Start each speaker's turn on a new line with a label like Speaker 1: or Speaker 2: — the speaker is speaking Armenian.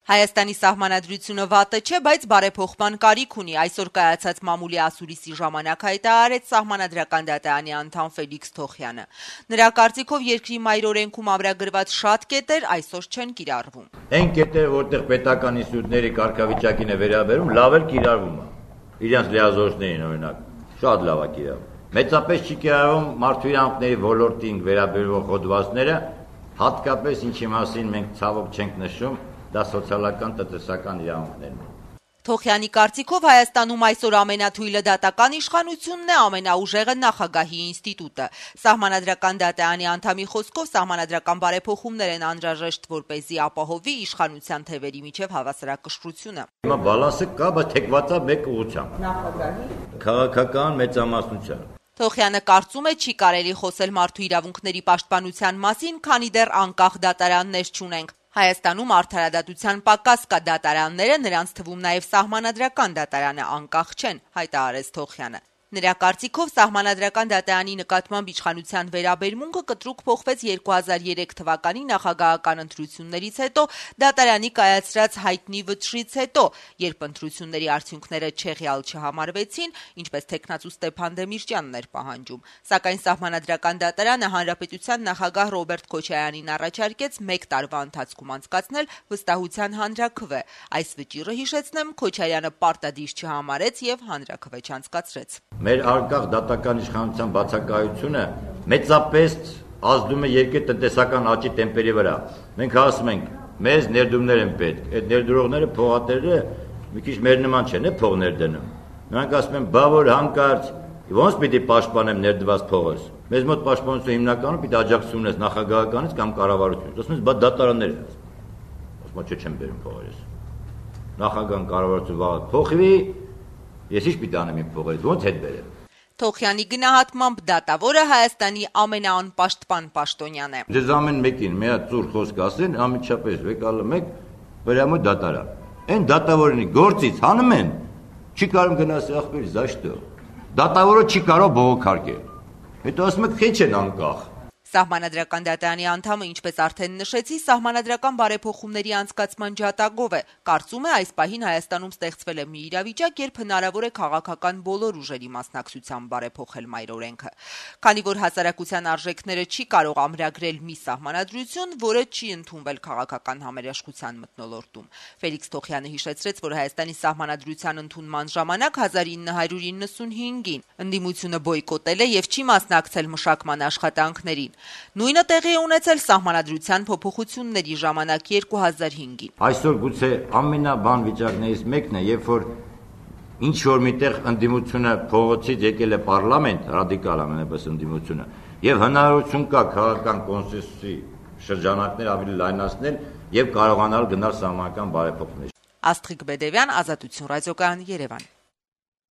Speaker 1: Հայաստանի սահմանադրությունը վատը չէ, բայց բարեփոխման կարիք ունի։ Այսօր կայացած մամուլի ասուլիսի ժամանակ հայտարարեց Սահմանադրական դատարանի անդամ Ֆելիքս Թոխյանը։ Նրա կարծիքով երկրի մայրօրենքում ամրագրված շատ կետեր այսօր չեն կիրառվում։
Speaker 2: Այն կետերը, որտեղ պետական ինստիտուտների կարգավիճակին է վերաբերում, լավ էլ կիրառվում է։ Իրենց լիազորություններին օրինակ, շատ լավ է կիրառվում։ Մեծապես չի կիրառվում մարդու իրավունքների ոլորտին վերաբերող հոդվածները, հատկապես ինչի մասին մենք ցավոք չենք նշում, դա սոցիալական տնտեսական իրավունքներն են։
Speaker 1: Թոխյանի կարծիքով Հայաստանում այսօր ամենաթույլը դատական իշխանությունն է, ամենաուժեղը նախագահի ինստիտուտը։ Սահմանադրական դատարանի անդամի խոսքով սահմանադրական բարեփոխումներ են անհրաժեշտ, որպեսզի ապահովի իշխանության թևերի միջև հավասարակշռությունը։
Speaker 2: Հիմա բալանսը կա, բայց թեքված է մեկ ուղղությամբ։ Նախագահի քաղաքական մեծամասնության։
Speaker 1: Թոխյանը կարծում է, չի կարելի խոսել մարդու իրավունքների պաշտպանության մասին, քանի դեռ անկախ դատարաններ չունենք։ Հայաստանում արդարադատության պակաս կա, դատարանները, նրանց թվում նաև սահմանադրական դատարանը անկախ չեն, հայտարարեց Թոխյանը։ Նրա կարծիքով սահմանադրական դատարանի նկատմամբ իշխանության վերաբերմունքը կտրուկ փոխվեց 2003 թվականի նախագահական ընտրություններից հետո, դատարանի կայացրած հայտնի վճռից հետո, երբ ընտրությունների արդյունքները չեղյալ չհամարվեցին, ինչպես թեկնածու Ստեփան Դեմիրճյանն էր պահանջում։ Սակայն սահմանադրական դատարանը հանրապետության նախագահ Ռոբերտ Քոչարյանին առաջարկեց 1 տարվա ընթացքում անցկացնել վստահության հանրաքվե։ Այս վճիռը, հիշեցնեմ, Քոչարյանը պարտադիր չհամարեց եւ հանրաքվե չանցկացրեց։
Speaker 2: Մեր արկղ դատական իշխանության բացակայությունը մեծապես ազդում է երկրի տնտեսական աճի տեմպերի վրա։ Մենք ասում ենք, մեզ ներդրումներ են պետք։ Այդ ներդրողները, փողատերերը մի քիչ մեր նման չեն, փողներ դնում։ Նրանք ասում են, բա որ հանկարծ ոնց պիտի պաշտպանեմ ներդված փողս։ Մեզ մոտ պաշտպանությունը հիմնականում պիտի աջակցություն ունես նախագահականից կամ կառավարությունից։ Ասում ես, բա դատարաններ են։ Ասում եմ, չեմ բերում փողերս։ Նախագահան կառավարությունը վաղ փոխվի, ես ինչ պիտի անեմ իմ փողերից, ոնց հետ բերեմ։
Speaker 1: Թոխյանի գնահատմամբ դատավորը Հայաստանի ամենաանպաշտպան պաշտոնյան է։
Speaker 2: Ձեզ ամեն մեկին մի հատ ծուր խոսք ասեն, ամիջապես վեկալը մեկ վրամու դատարան։ Այն դատավորի գործից հանում են, չի կարող գնաս ախպեր զաշտո։ Դատավորը չի կարող բողոքարկել։ Հետո ասում եք, քիչ են անկախ։
Speaker 1: Սահմանադրական դատարանի անդամը, ինչպես արդեն նշեցի, սահմանադրական բարեփոխումների անցկացման ջատագով է։ Կարծում է, այս պահին Հայաստանում ստեղծվել է մի իրավիճակ, երբ հնարավոր է քաղաքական բոլոր ուժերի մասնակցությամբ բարեփոխել մայրօրենքը։ Քանի որ հասարակության արժեքները չի կարող ամրագրել մի սահմանադրություն, որը չի ընդունվել քաղաքական համերաշխության մթնոլորտում։ Ֆելիքս Թոխյանը հիշեցրեց, որ Հայաստանի սահմանադրության ընդունման ժամանակ 1995-ին ընդդիմությունը բոյկոտել է եւ չի մասնակցել մշակման աշխատանքներին։ Նույնը տեղի է ունեցել սահմանադրության փոփոխությունների ժամանակ 2005-ին։
Speaker 2: Այսօր գուցե ամենաբան վիճակներից մեկն է, երբ որ ինչ որ միտեղ ընդդիմությունը փողոցից եկել է պարլամենտ, ռադիկալ ամենապես ընդդիմությունը, եւ հնարավորություն կա քաղաքական կոնսենսուսի շրջանակներ ավելի լայնացնել եւ կարողանալ գնալ սահմանական բարեփոխումների։
Speaker 1: Աստղիկ Բեդևյան, Ազատություն ռադիոկայան, Երևան։